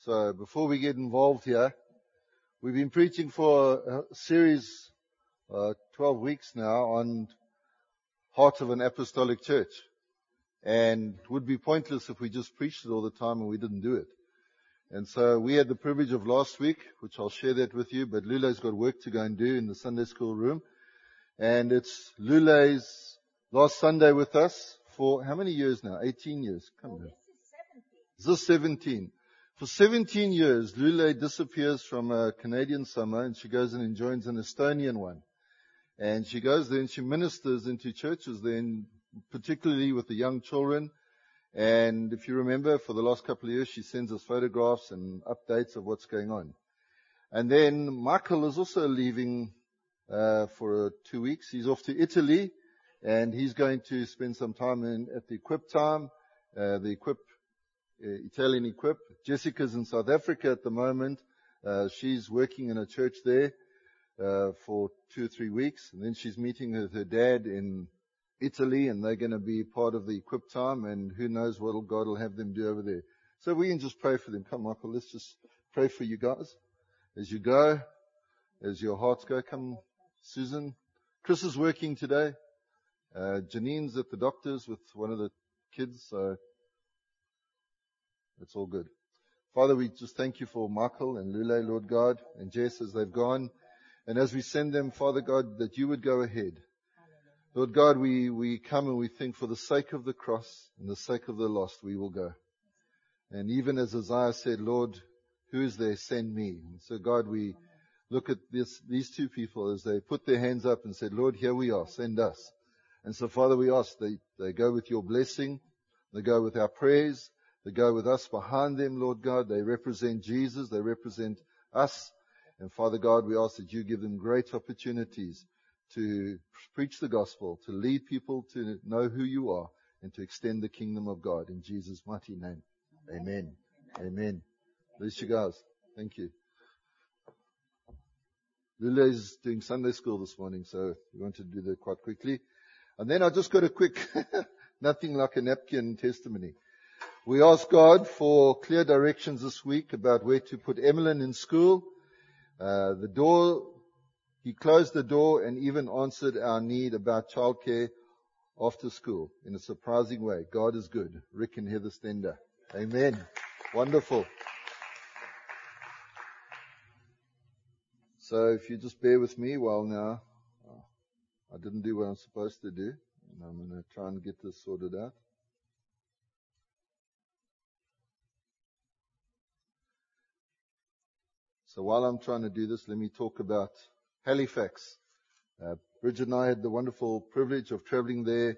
So before we get involved here, we've been preaching for a series, 12 weeks now, on Heart of an Apostolic Church. And it would be pointless if we just preached it all the time and we didn't do it. And so we had the privilege of last week, which I'll share that with you, but Lule's got work to go and do in the Sunday school room. And it's Lule's last Sunday with us for how many years now? 18 years. Come on. This is 17. For 17 years, Lule disappears from a Canadian summer and she goes and joins an Estonian one. And she goes there and she ministers into churches then, particularly with the young children. And if you remember, for the last couple of years, she sends us photographs and updates of what's going on. And then Michael is also leaving for 2 weeks. He's off to Italy and he's going to spend some time at the Equip time, Italian Equip. Jessica's in South Africa at the moment. She's working in a church there for 2 or 3 weeks. And then she's meeting with her dad in Italy, and they're going to be part of the Equip time, and who knows what God will have them do over there. So we can just pray for them. Come, Michael, let's just pray for you guys as you go, as your hearts go. Come, Susan. Chris is working today. Janine's at the doctor's with one of the kids, so it's all good. Father, we just thank you for Michael and Lule, Lord God, and Jess as they've gone. And as we send them, Father God, that you would go ahead. Lord God, we come and we think for the sake of the cross and the sake of the lost, we will go. And even as Isaiah said, Lord, who is there? Send me. And so God, we look at these two people as they put their hands up and said, Lord, here we are, send us. And so Father, we ask they go with your blessing. They go with our prayers. They go with us behind them, Lord God. They represent Jesus. They represent us. And Father God, we ask that you give them great opportunities to preach the gospel, to lead people to know who you are, and to extend the kingdom of God in Jesus' mighty name. Amen. Amen. Bless you guys. Thank you. Lule is doing Sunday school this morning, so we want to do that quite quickly. And then I just got a quick, nothing like a napkin testimony. We asked God for clear directions this week about where to put Emmeline in school. He closed the door and even answered our need about childcare after school in a surprising way. God is good. Rick and Heather Stender. Amen. Wonderful. So if you just bear with me while now, I didn't do what I'm supposed to do. And I'm going to try and get this sorted out. So while I'm trying to do this, let me talk about Halifax. Bridget and I had the wonderful privilege of traveling there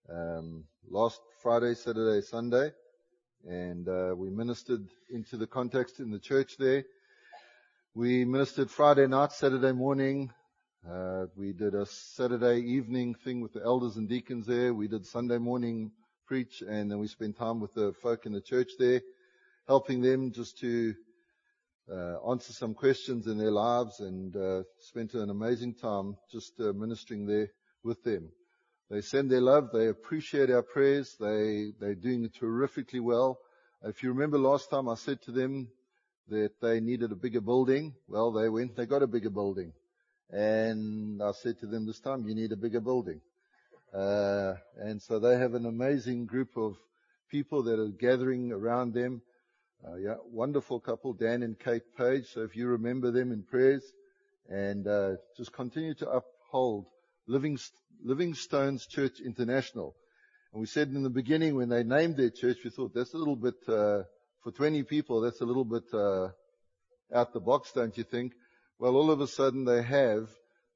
last Friday, Saturday, Sunday, and we ministered into the context in the church there. We ministered Friday night, Saturday morning. We did a Saturday evening thing with the elders and deacons there. We did Sunday morning preach, and then we spent time with the folk in the church there, helping them just to answer some questions in their lives, and spent an amazing time just ministering there with them. They send their love. They appreciate our prayers. They're doing it terrifically well. If you remember last time I said to them that they needed a bigger building. Well, they got a bigger building. And I said to them this time, you need a bigger building. And so they have an amazing group of people that are gathering around them. Wonderful couple, Dan and Kate Page. So if you remember them in prayers, and just continue to uphold Living Stones Church International. And we said in the beginning when they named their church, we thought that's a little bit, for 20 people, that's a little bit out the box, don't you think? Well, all of a sudden they have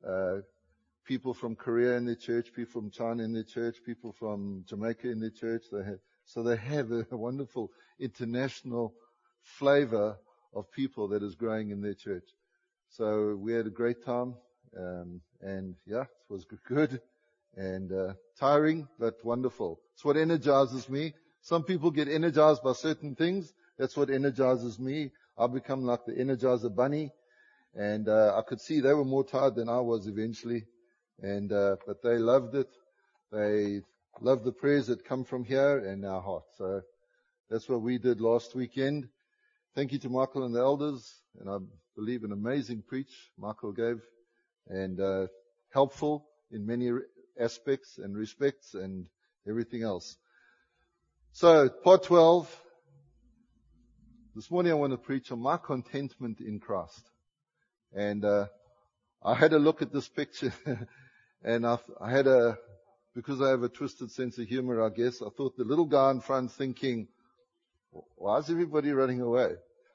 people from Korea in their church, people from China in their church, people from Jamaica in their church. They have a wonderful international flavor of people that is growing in their church. So we had a great time, and it was good and tiring, but wonderful. It's what energizes me. Some people get energized by certain things. That's what energizes me. I become like the Energizer Bunny, and I could see they were more tired than I was eventually, and but they loved it. They loved the prayers that come from here and our heart. So that's what we did last weekend. Thank you to Michael and the elders, and I believe an amazing preach Michael gave, and helpful in many aspects and respects and everything else. So, part 12. This morning I want to preach on my contentment in Christ. And I had a look at this picture, and because I have a twisted sense of humor, I guess, I thought the little guy in front thinking, why is everybody running away?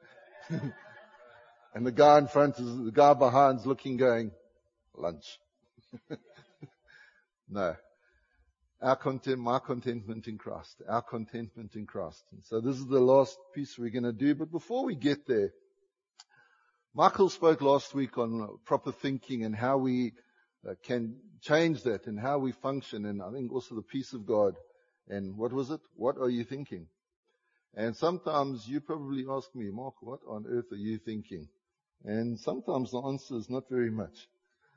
And the guy in front is the guy behind's looking, going, lunch. No. My contentment in Christ. Our contentment in Christ. And so this is the last piece we're going to do. But before we get there, Michael spoke last week on proper thinking and how we can change that and how we function. And I think also the peace of God. And what was it? What are you thinking? And sometimes you probably ask me, Mark, what on earth are you thinking? And sometimes the answer is not very much.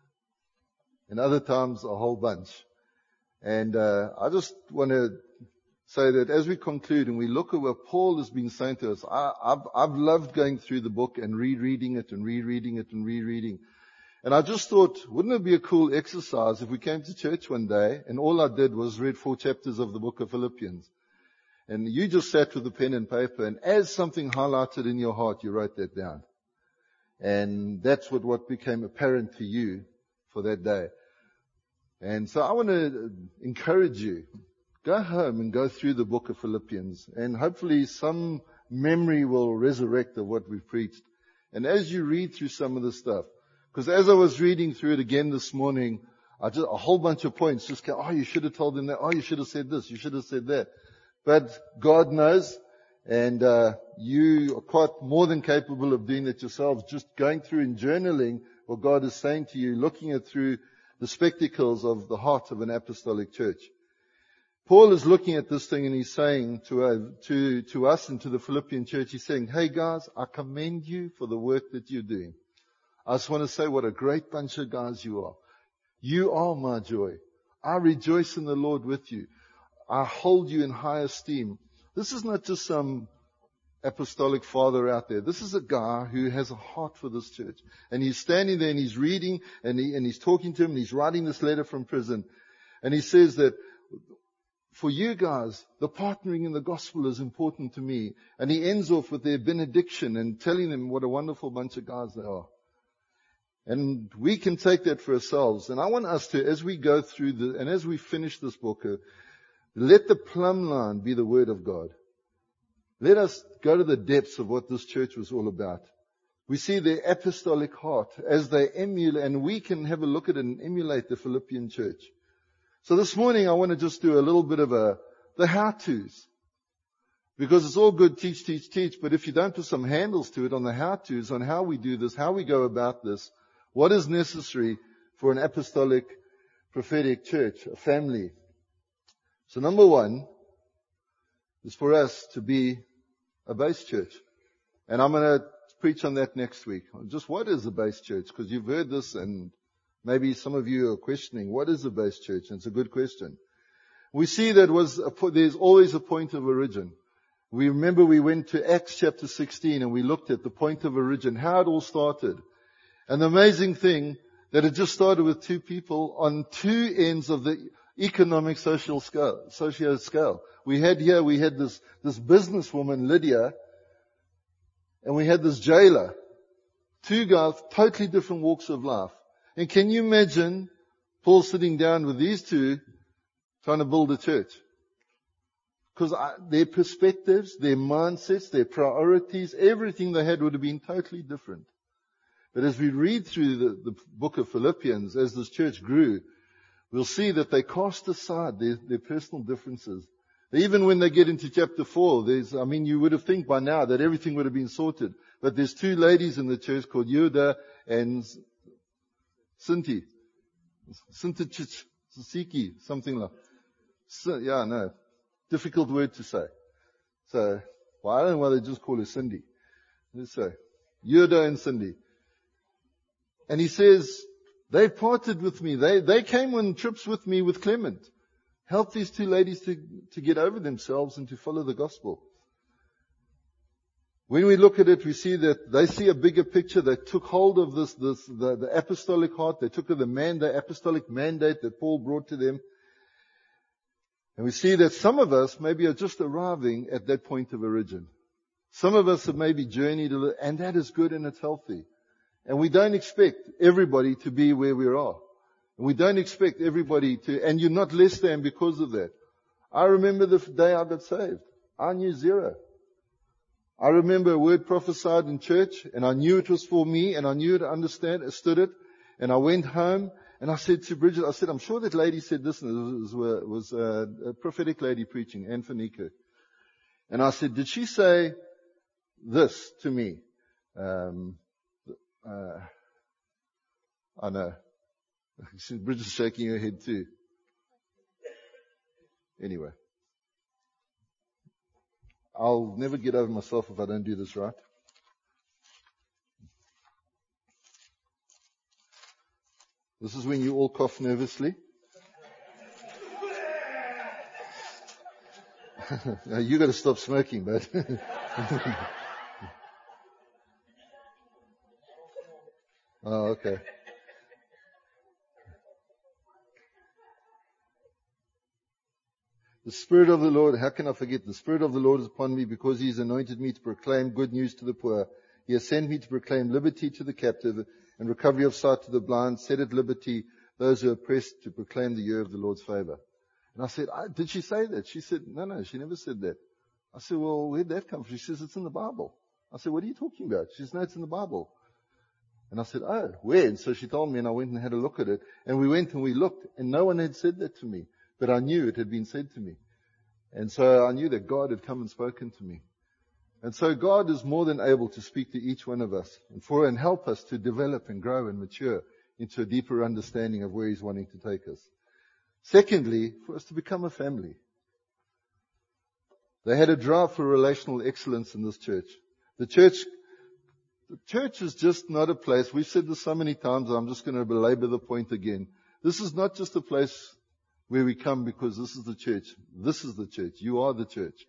And other times a whole bunch. And I just want to say that as we conclude and we look at what Paul has been saying to us, I've loved going through the book and rereading it and rereading it and rereading. And I just thought, wouldn't it be a cool exercise if we came to church one day and all I did was read 4 chapters of the book of Philippians. And you just sat with a pen and paper, and as something highlighted in your heart, you wrote that down. And that's what became apparent to you for that day. And so I want to encourage you, go home and go through the book of Philippians, and hopefully some memory will resurrect of what we've preached. And as you read through some of the stuff, because as I was reading through it again this morning, a whole bunch of points just came, you should have told them that, you should have said this, you should have said that. But God knows, and you are quite more than capable of doing that yourselves, just going through and journaling what God is saying to you, looking at through the spectacles of the heart of an apostolic church. Paul is looking at this thing and he's saying to us and to the Philippian church, he's saying, hey guys, I commend you for the work that you're doing. I just want to say what a great bunch of guys you are. You are my joy. I rejoice in the Lord with you. I hold you in high esteem. This is not just some apostolic father out there. This is a guy who has a heart for this church. And he's standing there and he's reading and he's talking to him and he's writing this letter from prison. And he says that for you guys, the partnering in the gospel is important to me. And he ends off with their benediction and telling them what a wonderful bunch of guys they are. And we can take that for ourselves. And I want us to, as we go through and as we finish this book, let the plumb line be the word of God. Let us go to the depths of what this church was all about. We see their apostolic heart as they emulate, and we can have a look at it and emulate the Philippian church. So this morning I want to just do a little bit of the how-tos. Because it's all good, teach, but if you don't put some handles to it on the how-tos, on how we do this, how we go about this, what is necessary for an apostolic prophetic church, a family. So number 1 is for us to be a base church. And I'm going to preach on that next week. Just what is a base church? Because you've heard this and maybe some of you are questioning, what is a base church? And it's a good question. We see that there's always a point of origin. We remember we went to Acts chapter 16 and we looked at the point of origin, how it all started. And the amazing thing that it just started with 2 people on 2 ends of the economic socio scale. We had this businesswoman, Lydia, and we had this jailer. 2 guys, totally different walks of life. And can you imagine Paul sitting down with these 2 trying to build a church? Because their perspectives, their mindsets, their priorities, everything they had would have been totally different. But as we read through the book of Philippians, as this church grew, we'll see that they cast aside their personal differences. Even when they get into chapter 4, you would have think by now that everything would have been sorted. But there's 2 ladies in the church called Yoda and Sinti. Siki, something like that. Difficult word to say. So, I don't know why they just call her Cindy. Let's say, Yoda and Cindy. And he says, they parted with me. They came on trips with me with Clement. Helped these 2 ladies to get over themselves and to follow the gospel. When we look at it, we see that they see a bigger picture. They took hold of the apostolic heart. They took the apostolic mandate that Paul brought to them. And we see that some of us maybe are just arriving at that point of origin. Some of us have maybe journeyed, and that is good and it's healthy. And we don't expect everybody to be where we are. And we don't expect everybody and you're not less than because of that. I remember the day I got saved. I knew zero. I remember a word prophesied in church, and I knew it was for me, and I knew it, understood it. And I went home, and I said to Bridget, I'm sure that lady said this, and it was a prophetic lady preaching, Anne van Niekerk. And I said, did she say this to me? I know. Bridget's shaking her head too. Anyway. I'll never get over myself if I don't do this right. This is when you all cough nervously. Now you got to stop smoking, bud. Oh, okay. The Spirit of the Lord, how can I forget? The Spirit of the Lord is upon me because He has anointed me to proclaim good news to the poor. He has sent me to proclaim liberty to the captive and recovery of sight to the blind, set at liberty those who are oppressed, to proclaim the year of the Lord's favor. And I said, did she say that? She said, no, she never said that. I said, well, where'd that come from? She says, it's in the Bible. I said, what are you talking about? She says, no, it's in the Bible. And I said, oh, where? And so she told me, and I went and had a look at it. And we went and we looked, and no one had said that to me. But I knew it had been said to me. And so I knew that God had come and spoken to me. And so God is more than able to speak to each one of us and help us to develop and grow and mature into a deeper understanding of where He's wanting to take us. Secondly, for us to become a family. They had a drive for relational excellence in this church. The church is just not a place. We've said this so many times, and I'm just going to belabor the point again. This is not just a place where we come because this is the church. This is the church. You are the church.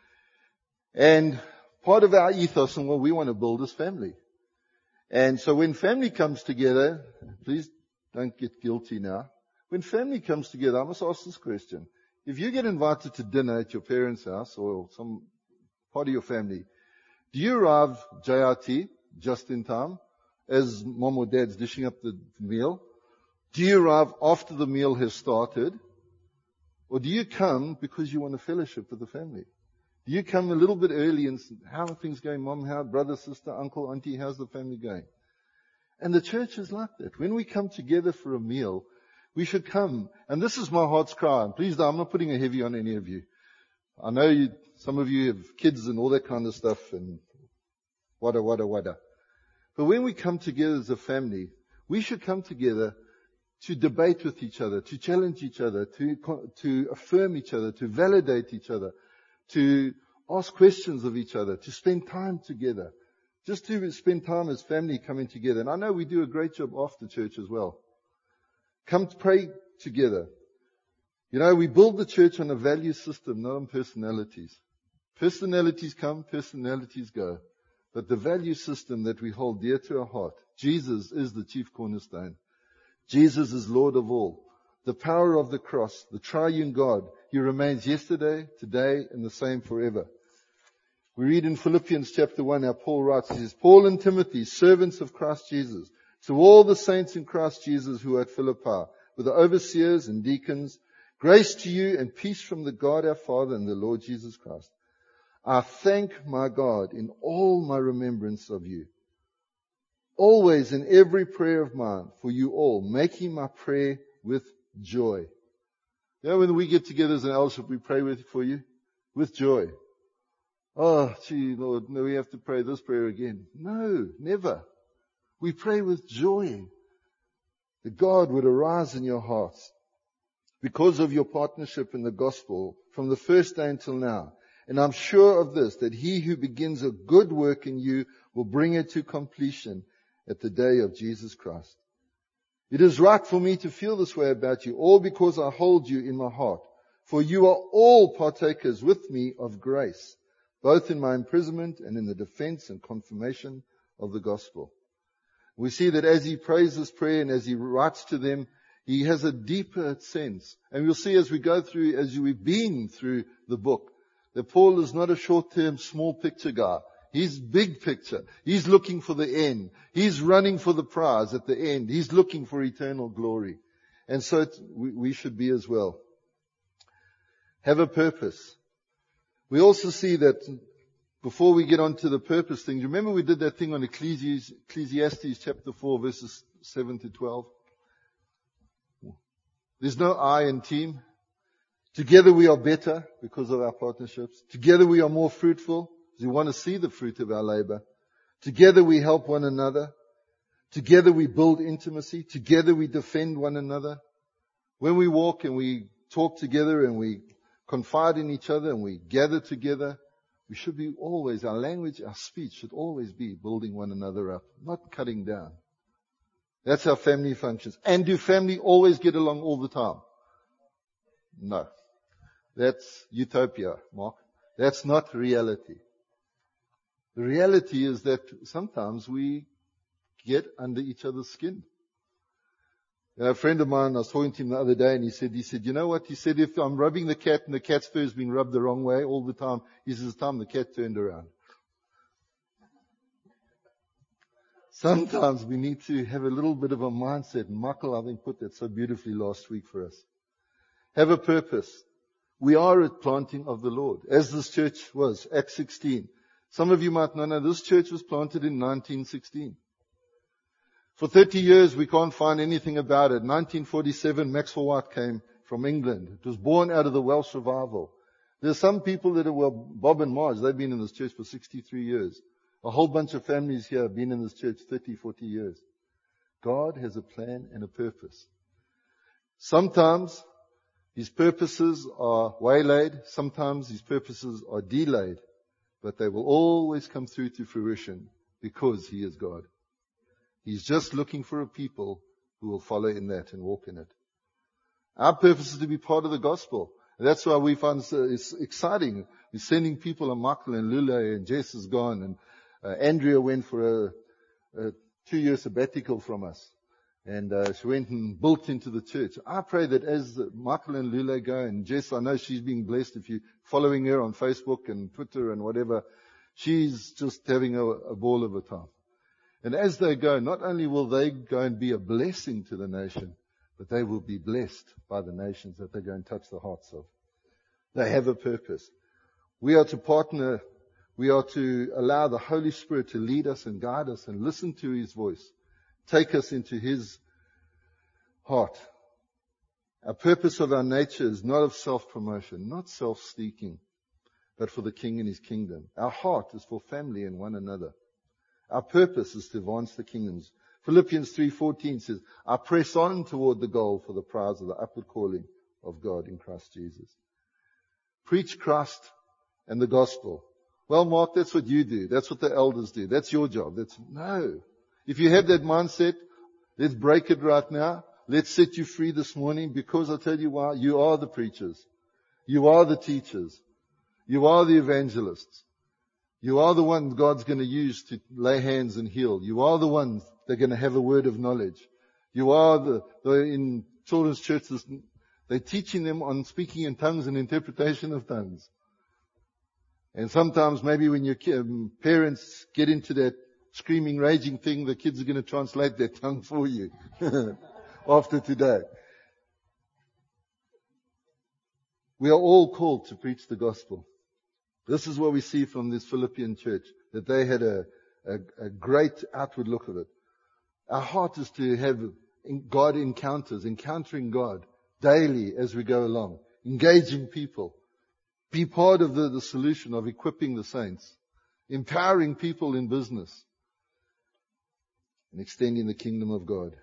And part of our ethos and what we want to build is family. And so when family comes together, please don't get guilty now. When family comes together, I must ask this question. If you get invited to dinner at your parents' house or some part of your family, do you arrive JRT, just in time, as mom or dad's dishing up the meal? Do you arrive after the meal has started? Or do you come because you want to fellowship with the family? Do you come a little bit early and say, how are things going, Mom? How, brother, sister, uncle, auntie, how's the family going? And the church is like that. When we come together for a meal, we should come. And this is my heart's cry. And please, I'm not putting a heavy on any of you. I know some of you have kids and all that kind of stuff and wada. But when we come together as a family, we should come together to debate with each other, to challenge each other, to affirm each other, to validate each other, to ask questions of each other, to spend time together, just to spend time as family coming together. And I know we do a great job after church as well. Come to pray together. You know, we build the church on a value system, not on personalities. Personalities come, personalities go. But the value system that we hold dear to our heart, Jesus is the chief cornerstone. Jesus is Lord of all. The power of the cross, the triune God, He remains yesterday, today, and the same forever. We read in Philippians chapter 1, how Paul writes, he says, Paul and Timothy, servants of Christ Jesus, to all the saints in Christ Jesus who are at Philippi, with the overseers and deacons, grace to you and peace from the God our Father and the Lord Jesus Christ. I thank my God in all my remembrance of you, always in every prayer of mine for you all, making my prayer with joy. You know, when we get together as an eldership, we pray for you with joy. Oh, gee, Lord, no, we have to pray this prayer again. No, never. We pray with joy that God would arise in your hearts because of your partnership in the gospel from the first day until now. And I'm sure of this, that He who begins a good work in you will bring it to completion at the day of Jesus Christ. It is right for me to feel this way about you, all because I hold you in my heart. For you are all partakers with me of grace, both in my imprisonment and in the defense and confirmation of the gospel. We see that as he prays this prayer and as he writes to them, he has a deeper sense. And we'll see as we go through, as we've been through the book, that Paul is not a short-term, small picture guy. He's big picture. He's looking for the end. He's running for the prize at the end. He's looking for eternal glory. And so we should be as well. Have a purpose. We also see that before we get on to the purpose thing, remember we did that thing on Ecclesiastes chapter 4 verses 7 to 12. There's no I in team. Together we are better because of our partnerships. Together we are more fruitful because we want to see the fruit of our labor. Together we help one another. Together we build intimacy. Together we defend one another. When we walk and we talk together and we confide in each other and we gather together, we should be always, our language, our speech should always be building one another up, not cutting down. That's how family functions. And do family always get along all the time? No. That's utopia, Mark. That's not reality. The reality is that sometimes we get under each other's skin. A friend of mine, I was talking to him the other day and he said, you know what? He said, if I'm rubbing the cat and the cat's fur is being rubbed the wrong way all the time, he says, it's time the cat turned around. Sometimes we need to have a little bit of a mindset. And Michael, I think, put that so beautifully last week for us. Have a purpose. We are a planting of the Lord, as this church was, Acts 16. Some of you might not know, this church was planted in 1916. For 30 years, we can't find anything about it. 1947, Maxwell White came from England. It was born out of the Welsh revival. There's some people that are, Bob and Marge, they've been in this church for 63 years. A whole bunch of families here have been in this church 30, 40 years. God has a plan and a purpose. Sometimes His purposes are waylaid. Sometimes His purposes are delayed. But they will always come through to fruition because He is God. He's just looking for a people who will follow in that and walk in it. Our purpose is to be part of the gospel. And that's why we find it's exciting. We're sending people, and Michael and Lule and Jess is gone, and Andrea went for a 2-year sabbatical from us. And she went and built into the church. I pray that as Michael and Lule go, and Jess, I know she's being blessed. If you're following her on Facebook and Twitter and whatever, she's just having a ball of a time. And as they go, not only will they go and be a blessing to the nation, but they will be blessed by the nations that they go and touch the hearts of. They have a purpose. We are to partner. We are to allow the Holy Spirit to lead us and guide us and listen to His voice. Take us into His heart. Our purpose of our nature is not of self-promotion, not self-seeking, but for the King and His kingdom. Our heart is for family and one another. Our purpose is to advance the kingdoms. Philippians 3:14 says, I press on toward the goal for the prize of the upward calling of God in Christ Jesus. Preach Christ and the gospel. Well, Mark, that's what you do. That's what the elders do. That's your job. No. If you have that mindset, let's break it right now. Let's set you free this morning, because I'll tell you why. You are the preachers. You are the teachers. You are the evangelists. You are the ones God's going to use to lay hands and heal. You are the ones that are going to have a word of knowledge. You are in children's churches, they're teaching them on speaking in tongues and interpretation of tongues. And sometimes maybe when your parents get into that screaming, raging thing, the kids are going to translate their tongue for you after today. We are all called to preach the gospel. This is what we see from this Philippian church, that they had a great outward look of it. Our heart is to have God encounters, encountering God daily as we go along, engaging people, be part of the solution of equipping the saints, empowering people in business, and extending the kingdom of God.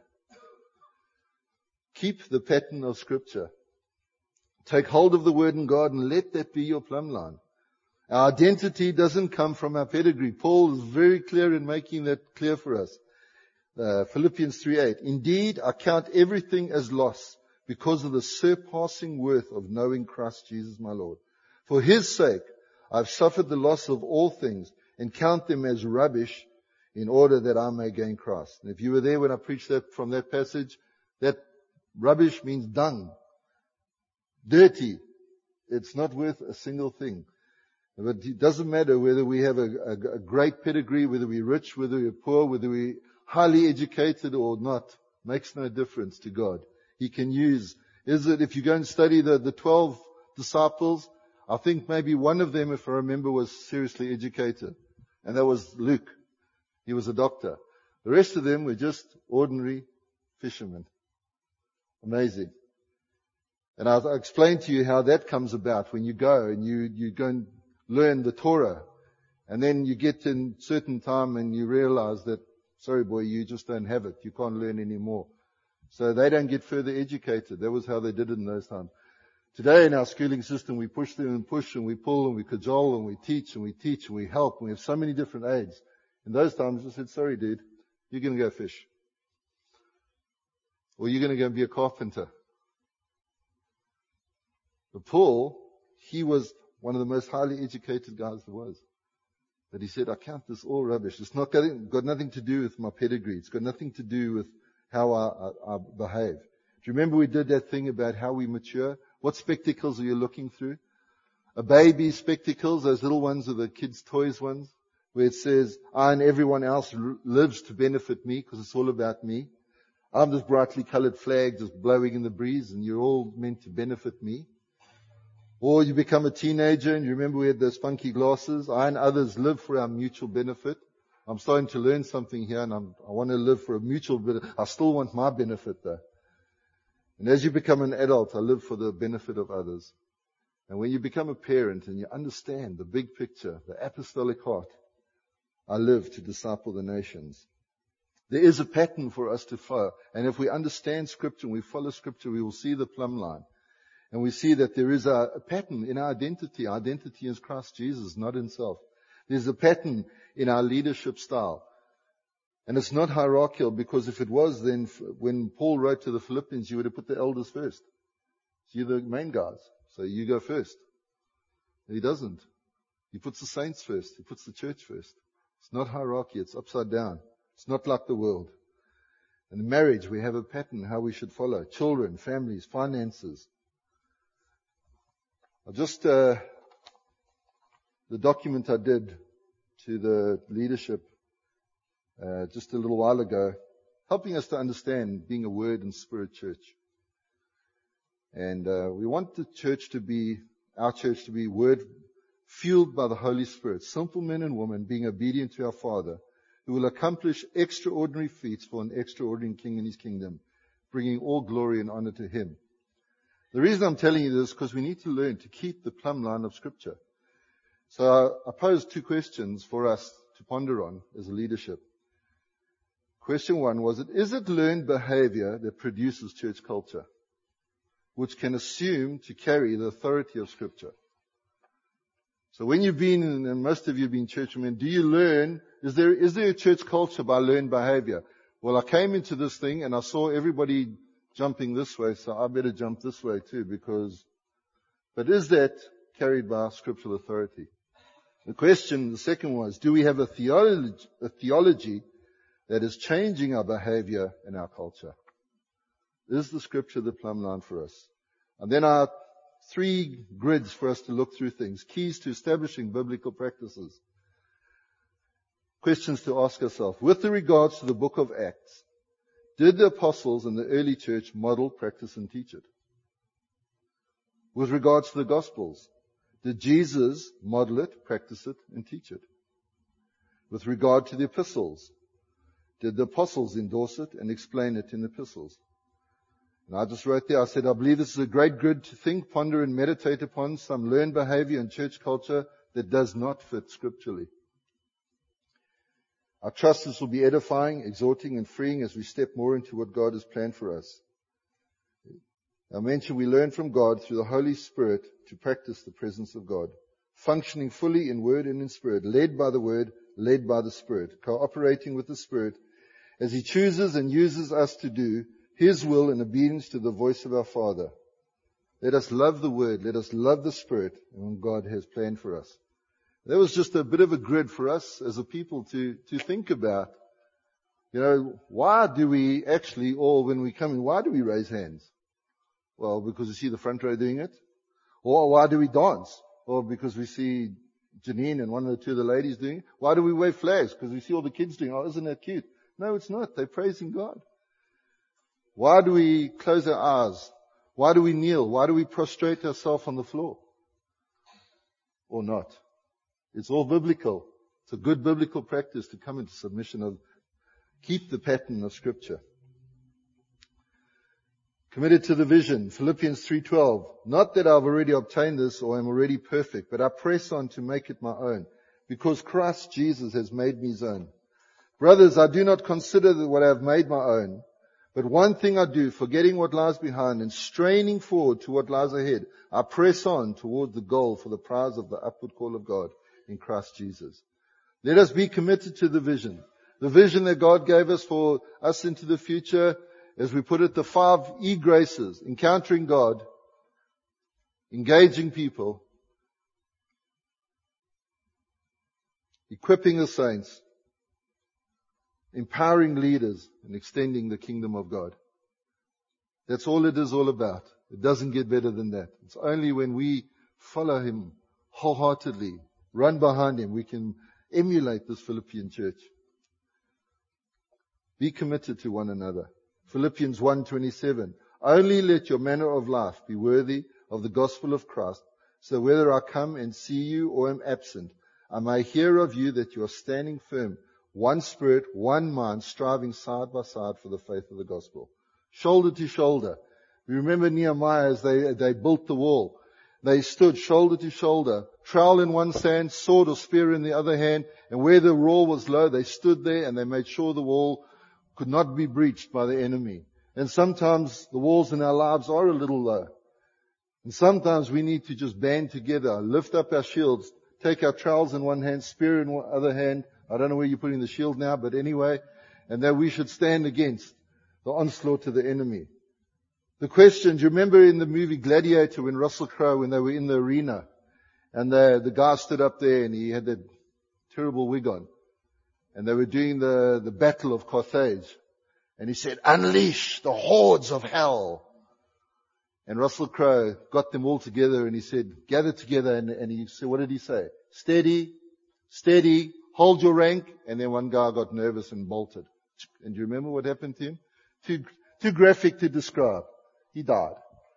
Keep the pattern of Scripture. Take hold of the Word in God and let that be your plumb line. Our identity doesn't come from our pedigree. Paul is very clear in making that clear for us. Philippians 3:8. Indeed, I count everything as loss because of the surpassing worth of knowing Christ Jesus my Lord. For His sake, I've suffered the loss of all things and count them as rubbish in order that I may gain Christ. And if you were there when I preached that from that passage, that rubbish means dung, dirty. It's not worth a single thing. But it doesn't matter whether we have a great pedigree, whether we're rich, whether we're poor, whether we're highly educated or not. Makes no difference to God. He can use, if you go and study the 12 disciples, I think maybe one of them, if I remember, was seriously educated. And that was Luke. He was a doctor. The rest of them were just ordinary fishermen. Amazing. And I'll explain to you how that comes about when you go and you go and learn the Torah. And then you get in certain time and you realize that, sorry boy, you just don't have it. You can't learn anymore. So they don't get further educated. That was how they did it in those times. Today in our schooling system, we push them and push and we pull and we cajole and we teach and we teach and we help. And we have so many different aids. In those times, I said, sorry dude, you're going to go fish. Or you're going to go and be a carpenter. But Paul, he was one of the most highly educated guys there was. But he said, I count this all rubbish. It's got nothing to do with my pedigree. It's got nothing to do with how I behave. Do you remember we did that thing about how we mature? What spectacles are you looking through? A baby's spectacles, those little ones are the kids' toys ones, where it says, I and everyone else lives to benefit me because it's all about me. I'm this brightly colored flag just blowing in the breeze and you're all meant to benefit me. Or you become a teenager and you remember we had those funky glasses. I and others live for our mutual benefit. I'm starting to learn something here and I want to live for a mutual benefit. I still want my benefit though. And as you become an adult, I live for the benefit of others. And when you become a parent and you understand the big picture, the apostolic heart, I live to disciple the nations. There is a pattern for us to follow. And if we understand Scripture and we follow Scripture, we will see the plumb line. And we see that there is a pattern in our identity. Our identity is Christ Jesus, not in self. There's a pattern in our leadership style. And it's not hierarchical because if it was, then when Paul wrote to the Philippians, you would have put the elders first. So you're the main guys. So you go first. And he doesn't. He puts the saints first. He puts the church first. It's not hierarchy. It's upside down. It's not like the world. And in marriage, we have a pattern how we should follow. Children, families, finances. The document I did to the leadership just a little while ago, helping us to understand being a Word and Spirit church. And we want our church to be Word fueled by the Holy Spirit, simple men and women being obedient to our Father, who will accomplish extraordinary feats for an extraordinary King in His kingdom, bringing all glory and honor to Him. The reason I'm telling you this is because we need to learn to keep the plumb line of Scripture. So I pose two questions for us to ponder on as a leadership. Question one was, is it learned behavior that produces church culture, which can assume to carry the authority of Scripture? So when you've been, and most of you have been churchmen, do you learn, is there a church culture by learned behavior? Well, I came into this thing and I saw everybody jumping this way, so I better jump this way too, but is that carried by scriptural authority? The second was, do we have a theology that is changing our behavior and our culture? Is the Scripture the plumb line for us? And then our 3 grids for us to look through things. Keys to establishing biblical practices. Questions to ask ourselves. With regards to the book of Acts, did the apostles in the early church model, practice, and teach it? With regards to the Gospels, did Jesus model it, practice it, and teach it? With regard to the epistles, did the apostles endorse it and explain it in the epistles? And I just wrote there, I said, I believe this is a great grid to think, ponder, and meditate upon some learned behavior and church culture that does not fit scripturally. I trust this will be edifying, exhorting, and freeing as we step more into what God has planned for us. I mentioned we learn from God through the Holy Spirit to practice the presence of God, functioning fully in word and in spirit, led by the word, led by the Spirit, cooperating with the Spirit as He chooses and uses us to do His will in obedience to the voice of our Father. Let us love the Word, let us love the Spirit and what God has planned for us. That was just a bit of a grid for us as a people to think about. Why do we actually all, when we come in, why do we raise hands? Well, because we see the front row doing it. Or why do we dance? Or because we see Janine and one or two of the ladies doing it. Why do we wave flags? Because we see all the kids doing it. Oh, isn't that cute? No, it's not. They're praising God. Why do we close our eyes? Why do we kneel? Why do we prostrate ourselves on the floor? Or not? It's all biblical. It's a good biblical practice to come into submission keep the pattern of Scripture. Committed to the vision, Philippians 3:12. Not that I've already obtained this or am already perfect, but I press on to make it my own, because Christ Jesus has made me his own. Brothers, I do not consider that what I have made my own, but one thing I do, forgetting what lies behind and straining forward to what lies ahead, I press on toward the goal for the prize of the upward call of God in Christ Jesus. Let us be committed to the vision that God gave us for us into the future. As we put it, the 5 E graces: encountering God, engaging people, equipping the saints, empowering leaders, and extending the kingdom of God. That's all it is all about. It doesn't get better than that. It's only when we follow him wholeheartedly, run behind him, we can emulate this Philippian church. Be committed to one another. Philippians 1:27. Only let your manner of life be worthy of the gospel of Christ, so whether I come and see you or am absent, I may hear of you that you are standing firm, one spirit, one mind, striving side by side for the faith of the gospel. Shoulder to shoulder. We remember Nehemiah as they built the wall. They stood shoulder to shoulder, trowel in one hand, sword or spear in the other hand, and where the wall was low, they stood there and they made sure the wall could not be breached by the enemy. And sometimes the walls in our lives are a little low. And sometimes we need to just band together, lift up our shields, take our trowels in one hand, spear in one other hand. I don't know where you're putting the shield now, but anyway, and that we should stand against the onslaught of the enemy. The question, do you remember in the movie Gladiator when Russell Crowe, when they were in the arena, and the guy stood up there and he had that terrible wig on, and they were doing the battle of Carthage, and he said, unleash the hordes of hell. And Russell Crowe got them all together and he said, gather together, and he said, what did he say? Steady, steady, hold your rank. And then one guy got nervous and bolted. And do you remember what happened to him? Too graphic to describe. He died.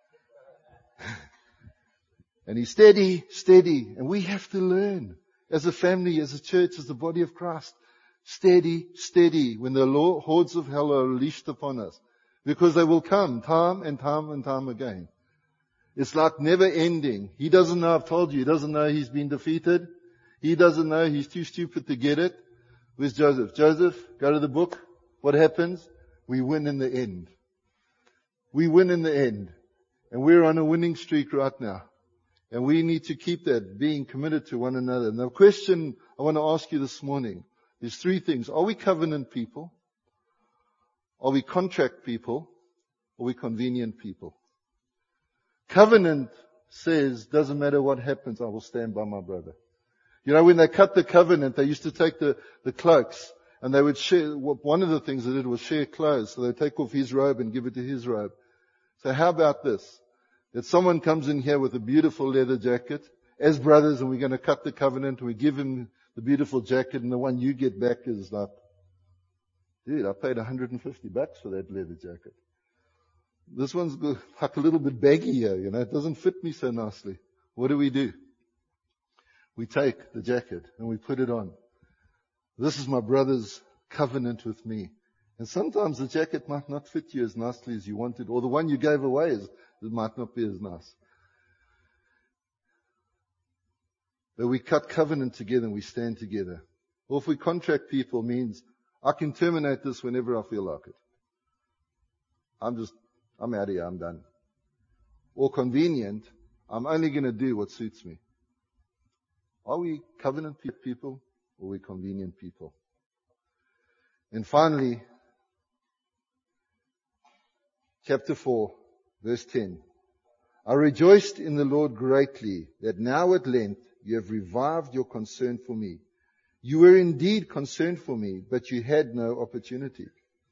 And he's steady, steady. And we have to learn as a family, as a church, as the body of Christ. Steady, steady, when the hordes of hell are unleashed upon us. Because they will come time and time and time again. It's like never ending. He doesn't know, I've told you, he doesn't know he's been defeated. He doesn't know, he's too stupid to get it. Where's Joseph? Joseph, go to the book. What happens? We win in the end. We win in the end. And we're on a winning streak right now. And we need to keep that, being committed to one another. And the question I want to ask you this morning is 3 things. Are we covenant people? Are we contract people? Are we convenient people? Covenant says, doesn't matter what happens, I will stand by my brother. You know, when they cut the covenant, they used to take the cloaks and they would share. One of the things they did was share clothes. So they'd take off his robe and give it to his robe. So how about this? That someone comes in here with a beautiful leather jacket as brothers, and we're going to cut the covenant, and we give him the beautiful jacket, and the one you get back is like, dude, I paid $150 for that leather jacket. This one's like a little bit baggy here, you know. It doesn't fit me so nicely. What do? We take the jacket and we put it on. This is my brother's covenant with me. And sometimes the jacket might not fit you as nicely as you wanted, or the one you gave away it might not be as nice. But we cut covenant together and we stand together. Or if we contract people, means I can terminate this whenever I feel like it. I'm out of here, I'm done. Or convenient, I'm only going to do what suits me. Are we covenant people or are we convenient people? And finally, chapter 4, verse 10. I rejoiced in the Lord greatly that now at length You have revived your concern for me. You were indeed concerned for me, but you had no opportunity.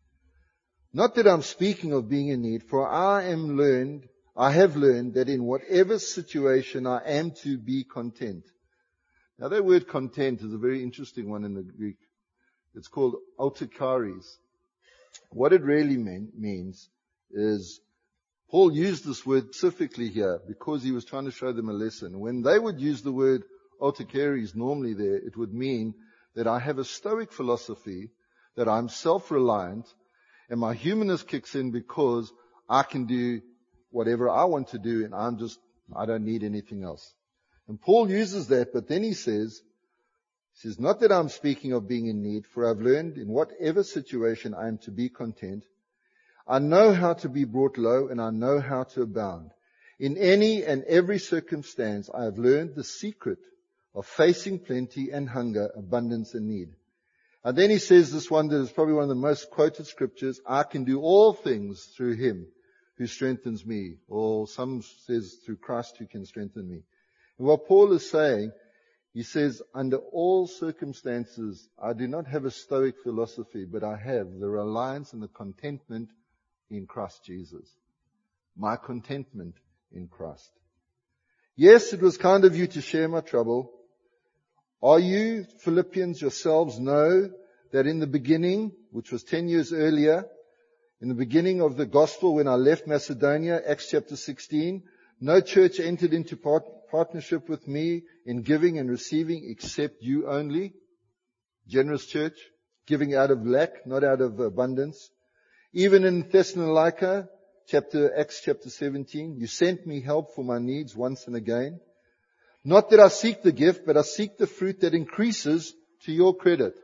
Not that I'm speaking of being in need, for I have learned that in whatever situation I am to be content. Now that word content is a very interesting one in the Greek. It's called autokaris. What it really means is, Paul used this word specifically here because he was trying to show them a lesson. When they would use the word autokaris normally there, it would mean that I have a stoic philosophy, that I'm self-reliant, and my humanness kicks in because I can do whatever I want to do and I don't need anything else. And Paul uses that, but then he says, not that I'm speaking of being in need, for I've learned in whatever situation I am to be content. I know how to be brought low and I know how to abound. In any and every circumstance I have learned the secret of facing plenty and hunger, abundance and need. And then he says this one that is probably one of the most quoted scriptures, I can do all things through him who strengthens me. Or some says through Christ who can strengthen me. And what Paul is saying, he says, under all circumstances, I do not have a stoic philosophy, but I have the reliance and the contentment in Christ Jesus. My contentment in Christ. Yes, it was kind of you to share my trouble. Are you, Philippians, yourselves know that in the beginning, which was 10 years earlier, in the beginning of the gospel when I left Macedonia, Acts chapter 16, no church entered into partnership with me in giving and receiving except you only. Generous church, giving out of lack, not out of abundance. Even in Thessalonica, Acts chapter 17, you sent me help for my needs once and again. Not that I seek the gift, but I seek the fruit that increases to your credit.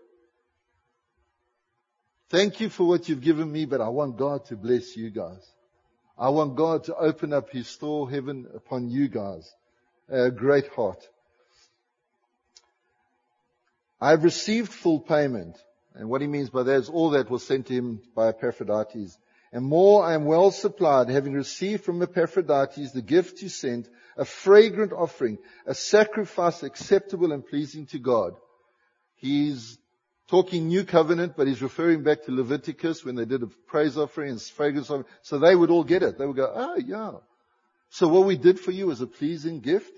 Thank you for what you've given me, but I want God to bless you guys. I want God to open up His store heaven upon you guys. A great heart. I've received full payment. And what he means by that is all that was sent to him by Epaphroditus. And more, I am well supplied, having received from Epaphroditus the gift you sent, a fragrant offering, a sacrifice acceptable and pleasing to God. He's talking new covenant, but he's referring back to Leviticus when they did a praise offering and fragrance offering. So they would all get it. They would go, oh yeah. So what we did for you is a pleasing gift.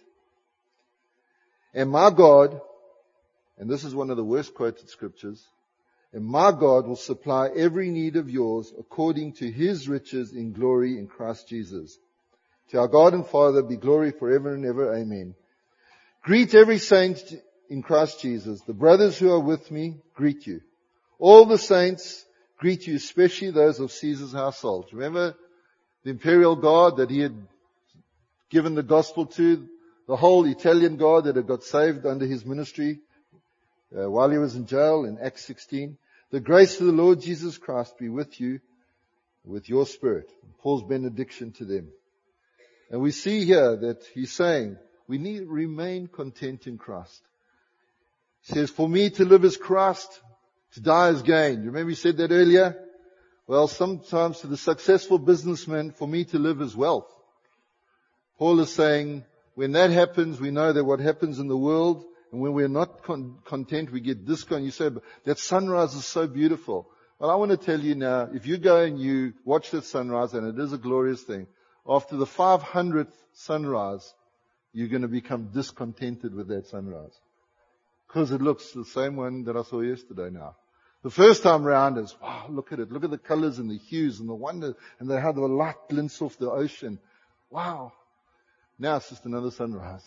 And my God, and this is one of the worst quoted scriptures, and my God will supply every need of yours according to His riches in glory in Christ Jesus. To our God and Father be glory forever and ever. Amen. Greet every saint in Christ Jesus. The brothers who are with me greet you. All the saints greet you, especially those of Caesar's household. Remember the imperial guard that he had given the gospel to, the whole Italian guard that had got saved under his ministry while he was in jail in Acts 16. The grace of the Lord Jesus Christ be with you, with your spirit. Paul's benediction to them. And we see here that he's saying we need to remain content in Christ. He says, for me to live is Christ, to die is gain. You remember he said that earlier? Well, sometimes to the successful businessman, for me to live is wealth. Paul is saying, when that happens, we know that what happens in the world, and when we're not content, we get discouraged. You say, but that sunrise is so beautiful. Well, I want to tell you now, if you go and you watch that sunrise, and it is a glorious thing, after the 500th sunrise, you're going to become discontented with that sunrise. Because it looks the same one that I saw yesterday now. The first time round is, wow, look at it. Look at the colors and the hues and the wonder and how the light glints off the ocean. Wow. Now it's just another sunrise.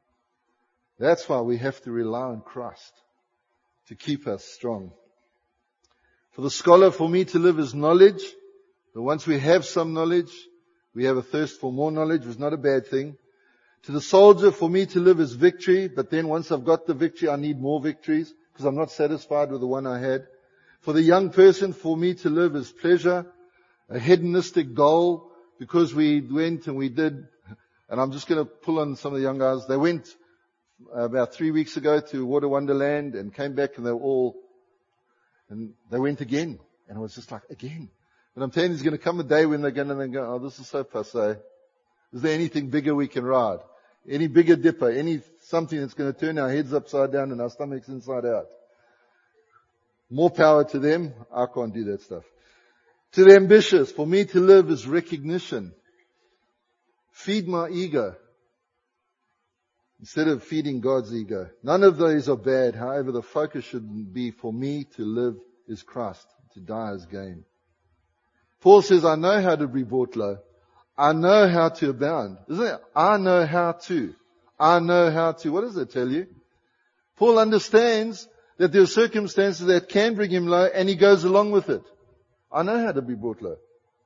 That's why we have to rely on Christ to keep us strong. For the scholar, for me to live is knowledge. But once we have some knowledge, we have a thirst for more knowledge, which is not a bad thing. To the soldier, for me to live is victory. But then once I've got the victory, I need more victories because I'm not satisfied with the one I had. For the young person, for me to live is pleasure, a hedonistic goal, because we went and we did, and I'm just going to pull on some of the young guys. They went about 3 weeks ago to Water Wonderland and came back and they went again. And it was just like, again. But I'm telling you, there's going to come a day when they're going to go, oh, this is so passé. Is there anything bigger we can ride? Any bigger dipper? Any something that's going to turn our heads upside down and our stomachs inside out. More power to them. I can't do that stuff. To the ambitious, for me to live is recognition. Feed my ego instead of feeding God's ego. None of those are bad. However, the focus should be for me to live is Christ, to die is gain. Paul says, I know how to be brought low. I know how to abound. Isn't it? I know how to. I know how to. What does it tell you? Paul understands that there are circumstances that can bring him low, and he goes along with it. I know how to be brought low.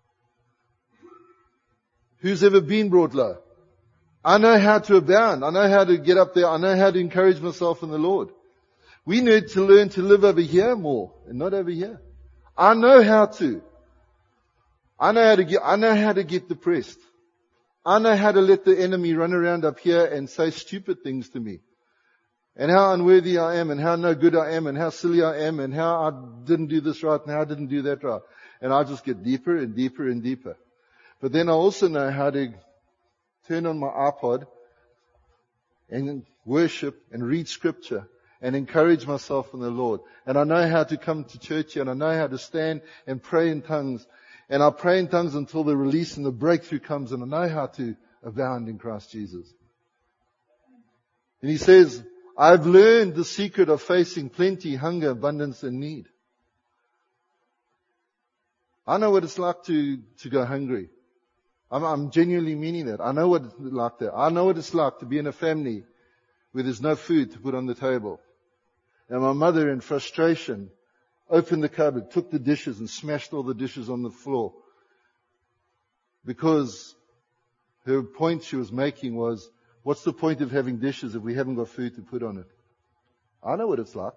Who's ever been brought low? I know how to abound. I know how to get up there. I know how to encourage myself in the Lord. We need to learn to live over here more and not over here. I know how to. I know how to get depressed. I know how to let the enemy run around up here and say stupid things to me. And how unworthy I am, and how no good I am, and how silly I am, and how I didn't do this right, and how I didn't do that right. And I just get deeper and deeper and deeper. But then I also know how to turn on my iPod and worship and read scripture and encourage myself in the Lord. And I know how to come to church here, and I know how to stand and pray in tongues. And I pray in tongues until the release and the breakthrough comes, and I know how to abound in Christ Jesus. And he says, I've learned the secret of facing plenty, hunger, abundance, and need. I know what it's like to go hungry. I'm genuinely meaning that. I know what it's like there. I know what it's like to be in a family where there's no food to put on the table. And my mother, in frustration, opened the cupboard, took the dishes and smashed all the dishes on the floor. Because her point she was making was, what's the point of having dishes if we haven't got food to put on it? I know what it's like.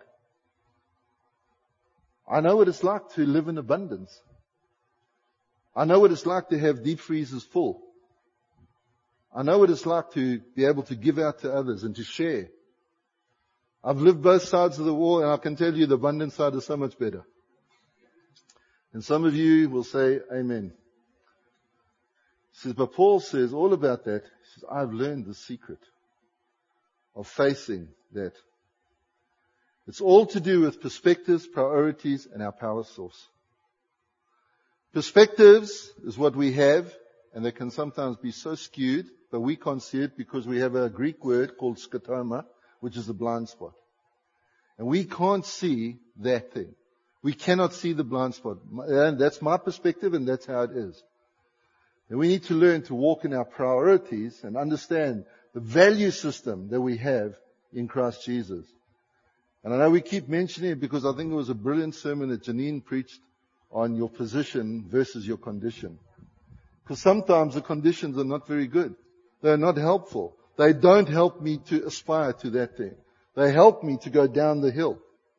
I know what it's like to live in abundance. I know what it's like to have deep freezers full. I know what it's like to be able to give out to others and to share. I've lived both sides of the wall, and I can tell you the abundant side is so much better. And some of you will say, Amen. He says, but Paul says all about that. He says, I've learned the secret of facing that. It's all to do with perspectives, priorities, and our power source. Perspectives is what we have, and they can sometimes be so skewed, but we can't see it because we have a Greek word called scotoma, which is a blind spot. And we can't see that thing. We cannot see the blind spot. And that's my perspective, and that's how it is. And we need to learn to walk in our priorities and understand the value system that we have in Christ Jesus. And I know we keep mentioning it because I think it was a brilliant sermon that Janine preached on your position versus your condition. Because sometimes the conditions are not very good. They're not helpful. They don't help me to aspire to that thing. They help me to go down the hill.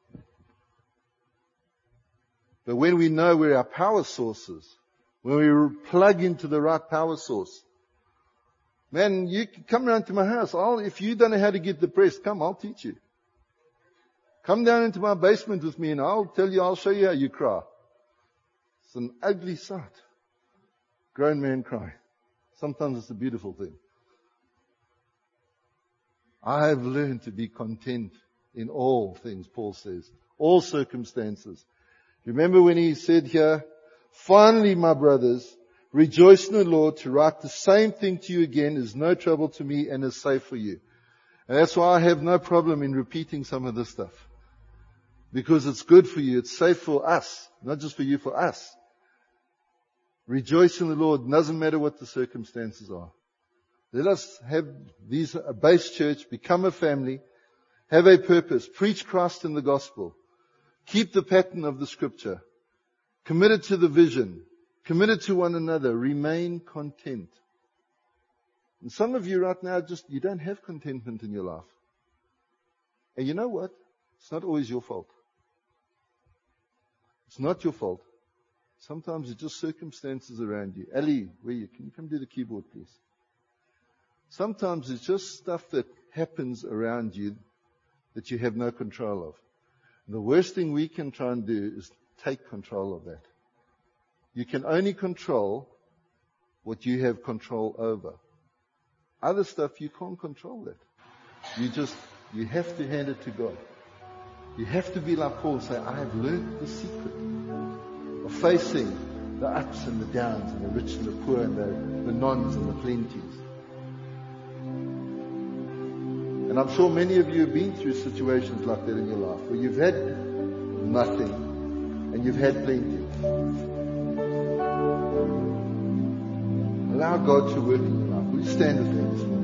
But when we know where our power source is, when we plug into the right power source, man, you can come around to my house. If you don't know how to get depressed, come, I'll teach you. Come down into my basement with me and I'll show you how you cry. It's an ugly sight. Grown men cry. Sometimes it's a beautiful thing. I have learned to be content in all things, Paul says. All circumstances. Remember when he said here, finally, my brothers, rejoice in the Lord. To write the same thing to you again is no trouble to me and is safe for you. And that's why I have no problem in repeating some of this stuff. Because it's good for you. It's safe for us. Not just for you, for us. Rejoice in the Lord. Doesn't matter what the circumstances are. Let us have a base church, become a family, have a purpose, preach Christ in the gospel, keep the pattern of the scripture, committed to the vision, committed to one another, remain content. And some of you right now you don't have contentment in your life. And you know what? It's not always your fault. It's not your fault. Sometimes it's just circumstances around you. Ali, can you come do the keyboard, please? Sometimes it's just stuff that happens around you that you have no control of. And the worst thing we can try and do is take control of that. You can only control what you have control over. Other stuff, you can't control that. You have to hand it to God. You have to be like Paul and say, I have learned the secret of facing the ups and the downs and the rich and the poor and the nons and the plenties. And I'm sure many of you have been through situations like that in your life where you've had nothing and you've had plenty. Allow God to work in your life. Will you stand with me this morning?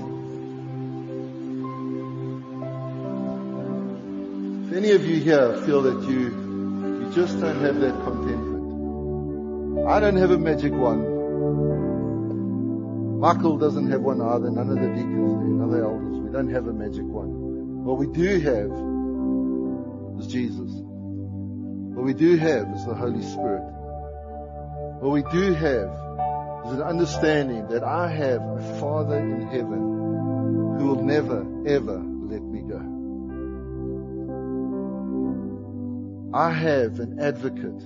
If any of you here feel that you just don't have that contentment, I don't have a magic wand. Michael doesn't have one either. None of the deacons do. None of the elders. We don't have a magic wand. What we do have is Jesus. What we do have is the Holy Spirit. What we do have is an understanding that I have a Father in heaven who will never, ever let me go. I have an advocate.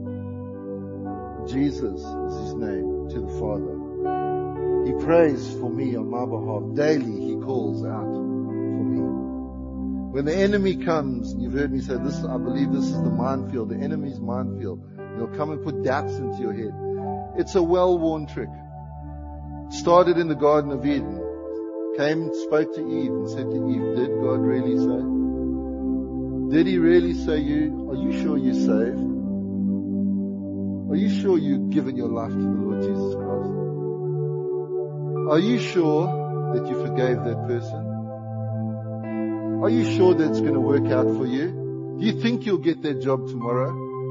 Jesus is his name, to the Father. He prays for me on my behalf. Daily he calls out for me. When the enemy comes, you've heard me say this, I believe this is the minefield, the enemy's minefield. He'll come and put doubts into your head. It's a well-worn trick. Started in the Garden of Eden. Came, spoke to Eve and said to Eve, did God really say? Did he really say are you sure you're saved? Are you sure you've given your life to the Lord Jesus Christ? Are you sure that you forgave that person? Are you sure that's going to work out for you? Do you think you'll get that job tomorrow?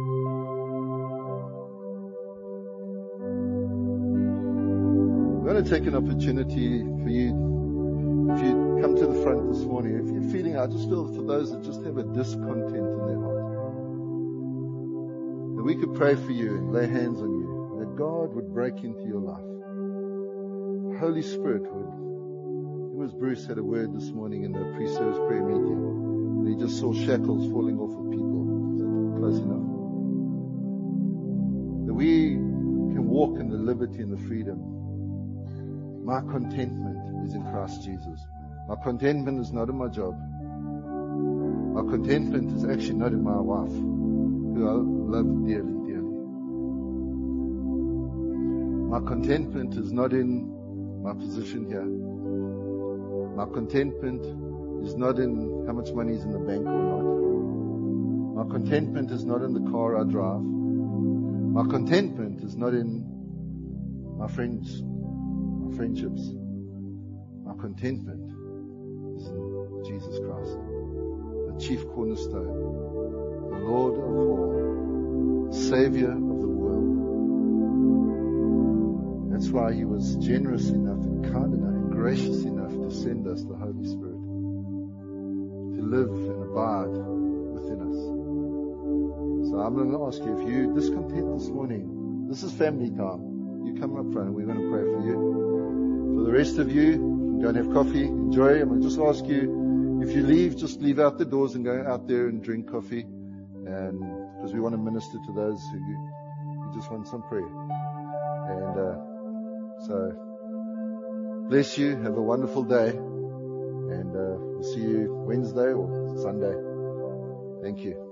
I'm going to take an opportunity for you, if you come to the front this morning, if you're feeling, I just feel for those that just have a discontent in their heart, that we could pray for you and lay hands on you, that God would break into your life. Holy Spirit would. It was Bruce had a word this morning in the pre-service prayer meeting, and he just saw shackles falling off of people. Is that close enough? That we can walk in the liberty and the freedom. My contentment is in Christ Jesus. My contentment is not in my job. My contentment is actually not in my wife, who I love dearly, dearly. My contentment is not in my position here. My contentment is not in how much money is in the bank or not. My contentment is not in the car I drive. My contentment is not in my friends, my friendships. My contentment is in Jesus Christ, the chief cornerstone, the Lord of all, Savior of the world. That's why he was generous enough and kind enough and gracious enough to send us the Holy Spirit to live and abide within us. So I'm going to ask you, if you're discontent this morning, this is family time. You come up front and we're going to pray for you. For the rest of you, can go and have coffee, enjoy. I'm going to just ask you, if you leave, just leave out the doors and go out there and drink coffee, and because we want to minister to those who just want some prayer. And so, bless you. Have a wonderful day. And we'll see you Wednesday or Sunday. Thank you.